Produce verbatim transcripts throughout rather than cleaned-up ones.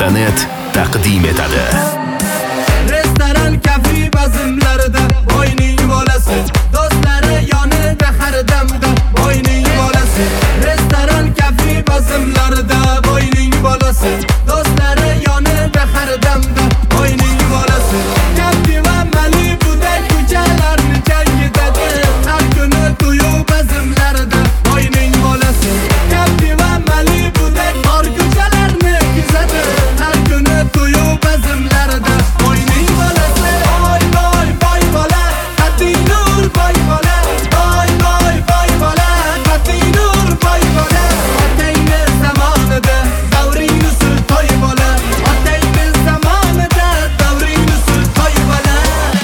nuqta net taqdim etadi. Restoran kafe bazmlarida boyning bolasi, do'stlari yonida har damda boyning bolasi. Restoran kafe bazmlarida boyning bolasi, do'stlari yonida har damda boyning bolasi. Kafe va Malibuda ko'chalarni changitadi, har kuni to'yib bazmlarida boyning bolasi. Kafe va Malibuda har ko'chalarni kezadi, har kuni to'yib bazmlarida boyning bolasi. Boy boy boy bola, Qatinur boy bola, boy boy boy bola, Qatinur boy bola. Otangni zamonida davringni sultoy bola, otangni zamonida davringni sultoy bola.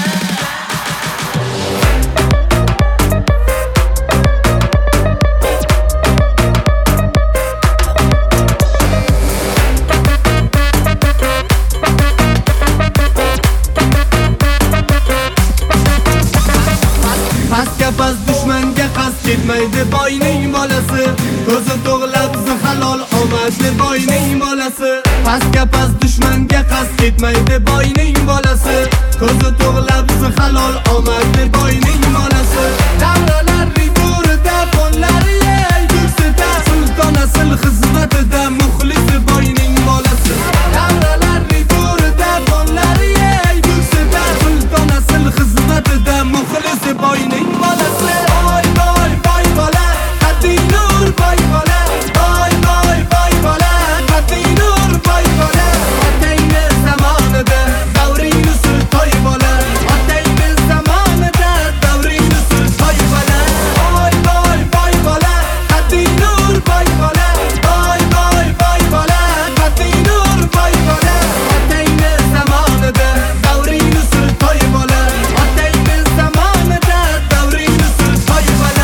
Pastga past dushmanga qasd ketmaydi boyning bolasi, ko'zi to'g'lab halol omadli boyning bolasi. Pastga past dushmanga qasd ketmaydi boyning bolasi, ko'zi to'g'lab halol omadli boyning bolasi. Davralarning to'rida qo'llari ey ko'ksida, sulton asl xizmatida muxlis boyning bolasi. Davralarning to'rida qo'llari ey ko'ksida, sulton asl xizmatida muxlis boyning bolasi. Boy boy boy bola, Qatinur boy bola, boy boy boy bola, Qatinur boy bola. Otangni zamonida davringni sultoy bola, otangni zamonida davringni sultoy bola. Boy boy boy bola, Qatinur boy bola, boy boy boy bola, Qatinur boy bola. Otangni zamonida davringni sultoy bola, otangni zamonida davringni sultoy bola.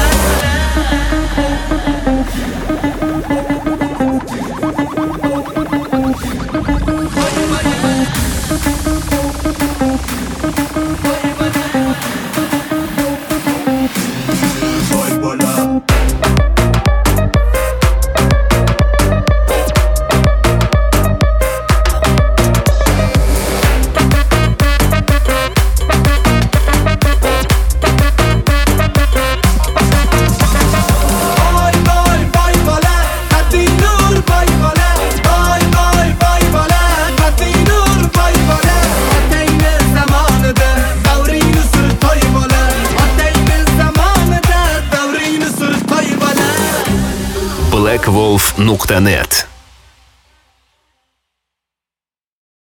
Boy bola. Boy boy boy bola, Qatinur boy bola, boy boy boy bola, Qatinur boy bola. Otangni zamonida davringni sultoy bola, otangni zamonida davringni sultoy bola. black wolf nuqta net